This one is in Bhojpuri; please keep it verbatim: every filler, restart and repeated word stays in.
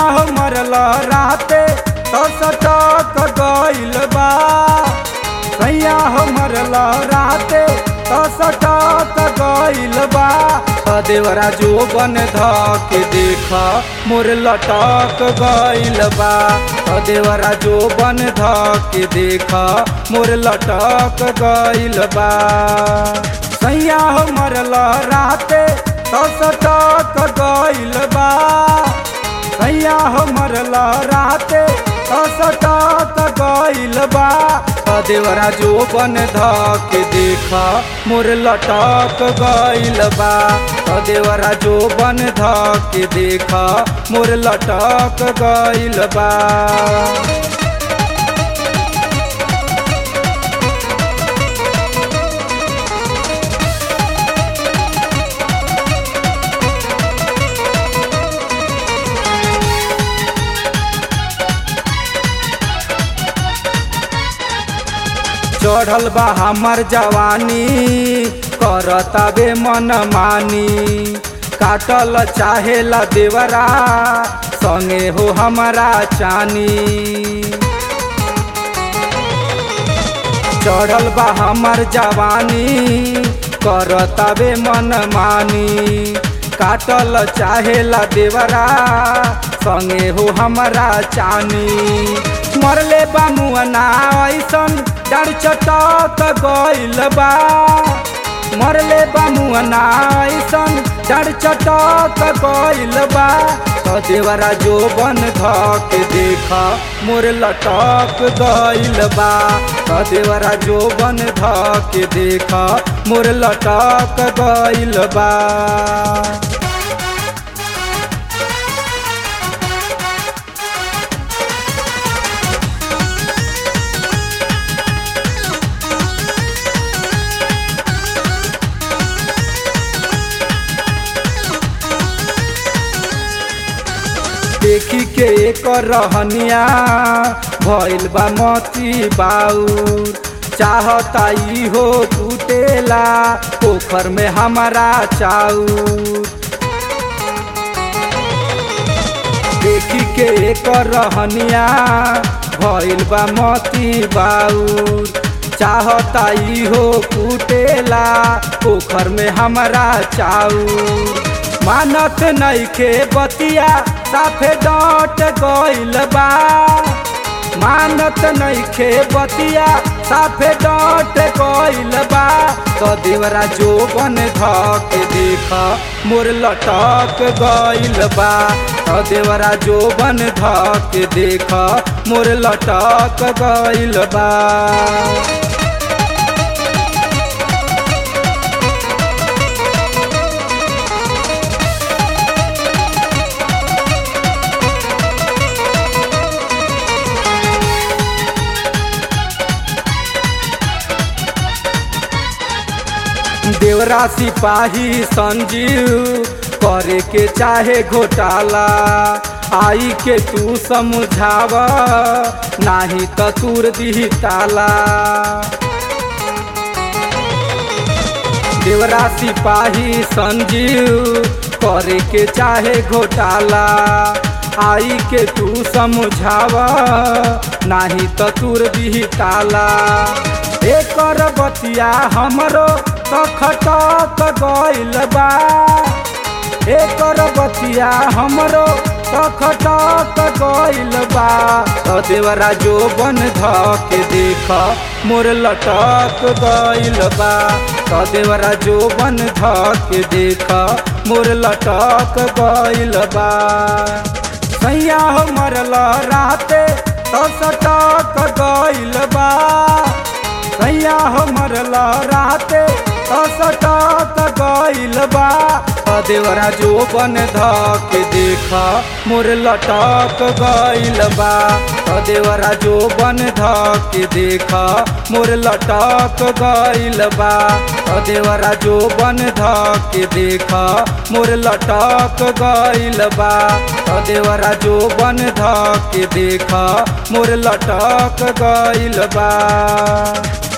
हमर लहराते तो सटक गइल बा। सैया हमर लहराते तो सटक गइल बा। देवरा जो बन धके देख मोर लटक गइल बा। देवरा जो बन धके देख मोर लटक गइल बा। सैया हमर लहराते तो सटक गइल बा। सैया हमर लहराते तो सटक गइल बा। देवरा जो बन धके देख मोर लटक गइल बा। देवरा जो बन धके देख मोर लटक गइल बा। चढ़ल बा हमर जवानी करता बे मन मानी। काटल चाहेला देवरा संगे हो हमारा चानी। चढ़ल बा हमर जवानी करता बे मन मानी। काटल चाहेला देवरा संगे हो हमारा चानी। मरले बा मुअना ऐसन डर चटक गइल बा। मरले बा मुअना ऐसन डर चटक गइल बा। देवरा जो बन धके देख मोर लटक गइल बा। देवरा जो बन धके देख मोर लटक गइल बा। देखी के एक रहनिया भइल बा मती बाउर। चाहता ई हो टूटेला पोखर में हमारा चाउर। देखी के एक रहनिया भइल बा मती बाउर। चाहता ई हो टूटेला पोखर में हमारा चाउर। मानत नइखे बतिया साफे डांट गइल बा। मानत नइखे बतिया साफे डांट गइल बा। देवरा जो बन धके देख मोर लटक गइल बा। देवरा जो बन धके देख मोर लटक गइल बा। देवरा सिपाही संजीव करे के चाहे घोटाला। आई के तू समझाव नाही त तूर दी ताला। देवरा सिपाही संजीव करे के चाहे घोटाला। आई के तू समझाव नाही त तूर दी ताला। एकर बतिया हमरो तो खटक गइल बा। एकर बतिया हमरो तो खटक गइल बा। देवरा जो बन धके देख मोर लटक गइल बा। देवरा जो बन धके देख मोर लटक गइल बा। सैया हमर लहराते तो सटक गइल बा। सैया हमर लहराते तो सटक गइल बा। देवरा जो बन धके देख मोर लटक गइल बा। देवरा जो बन धके देख मोर लटक गइल बा। देवरा जो बन धके देख मोर लटक गइल बा। देवरा जो बन धके देख मोर लटक गइल बा।